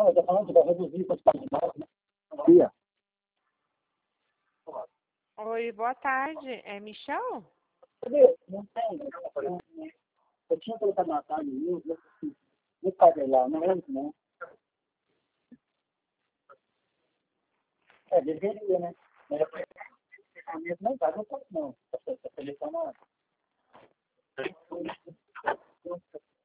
eu tô falando que vai reduzir a quantidade de nós, né? Dia. Oi, boa tarde. É Michel? Cadê? Não tem. Eu tinha colocado na tarde, no padre lá, não lembro, não. É, deveria, né? Mas a mesma não vai, não pode não. Essa seleção não.